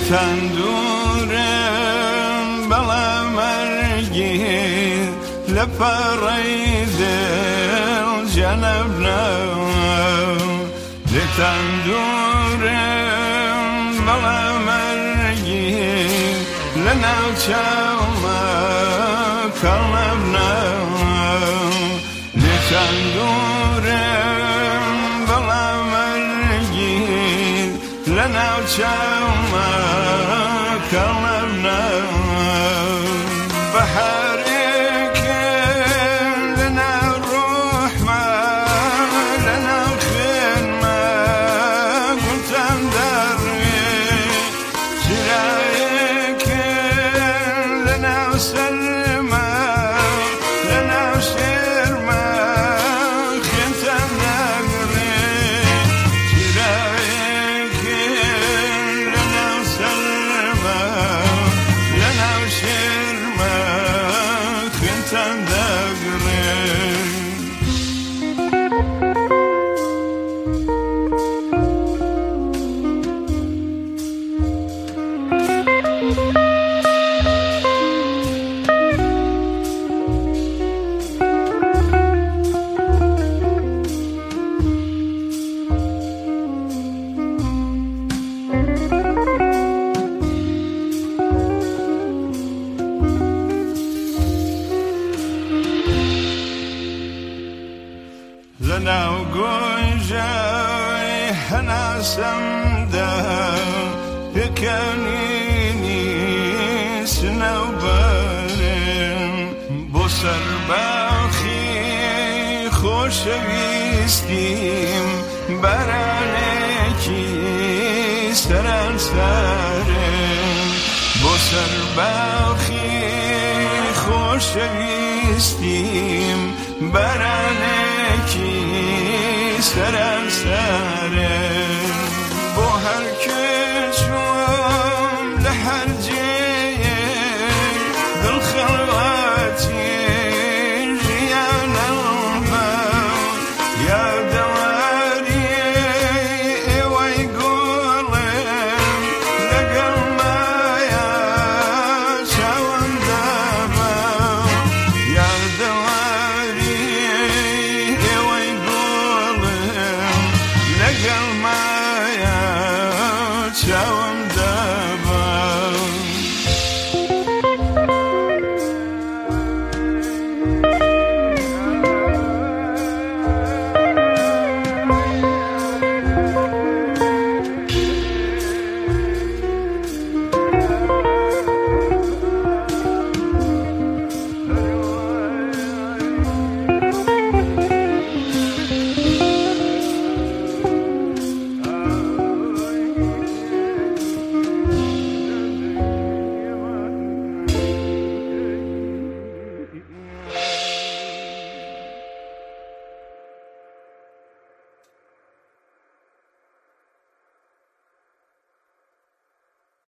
تندورم بلا مرگی لپرید الجنبنا لتندورم بلا مرگی لنوچوما قلبنا لتندورم بلا مرگی لنوچوما قلبنا بحرك لنا الروح ما لنا خدمة قلت مدري شرايك لنا وسلمة لنا وشرمة خنت مدري شرايك لنا وسلمة لنا وشرمة خنت مدري لنا وقوجاي حنا سمدا بكانيني سنوبارم بسر باخي خوش ويستيم برانكي سران سارم بسر باخي خوش ويستيم برانكي سران